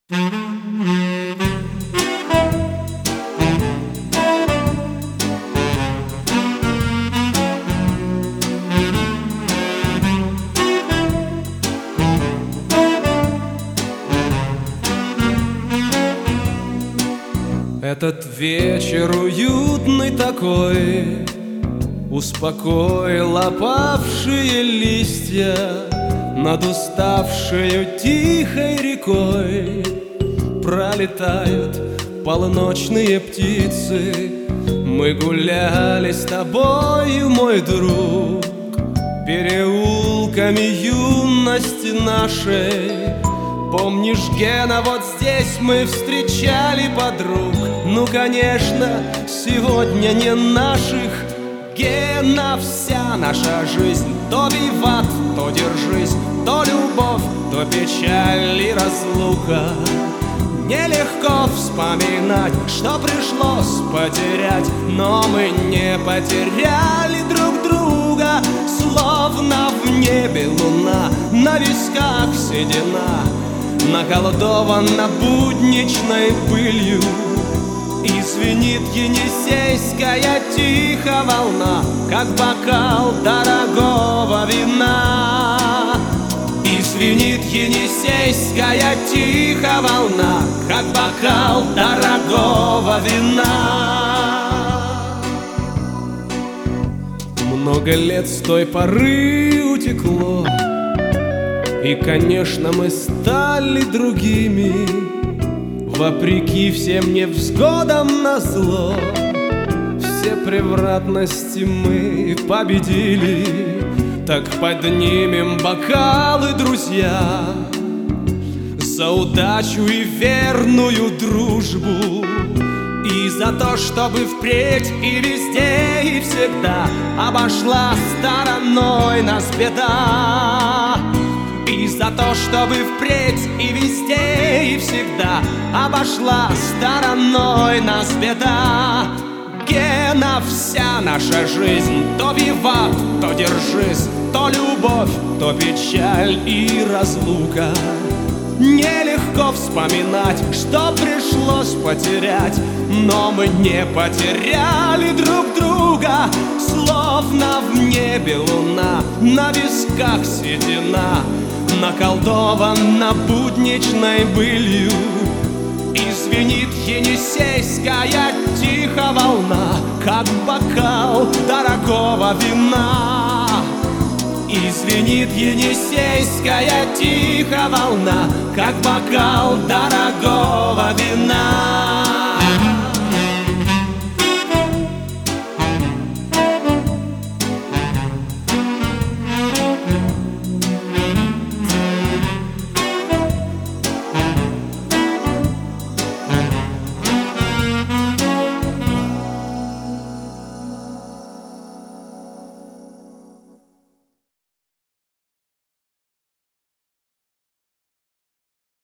Этот вечер уютный такой успокоил опавшие листья над уставшей тихой рекой. Пролетают полночные птицы. Мы гуляли с тобою, мой друг, переулками юности нашей. Помнишь, Гена, вот здесь мы встречали подруг? Ну, конечно, сегодня не наших. Гена, вся наша жизнь то виват, то держись, то любовь, то печаль и разлука. Нелегко вспоминать, что пришлось потерять, но мы не потеряли друг друга. Словно в небе луна, на висках седина, наколдована будничной пылью. И звенит енисейская тихо волна, как бокал дорогого вина. И звенит енисейская тихо волна, как бокал дорогого вина. Много лет с той поры утекло, и, конечно, мы стали другими. Вопреки всем невзгодам назло, все превратности мы победили. Так поднимем бокалы, друзья, за удачу и верную дружбу, и за то, чтобы впредь и везде и всегда обошла стороной нас беда. И за то, чтобы впредь и везде и всегда обошла стороной нас беда. Гена, вся наша жизнь то виват, то держись, то любовь, то печаль и разлука. Нелегко вспоминать, что пришлось потерять, но мы не потеряли друг друга. Словно в небе луна, на висках седина, наколдована будничной былью. И звенит енисейская тихо волна, как бокал дорогого вина. И звенит енисейская тихо волна, как бокал дорогого вина.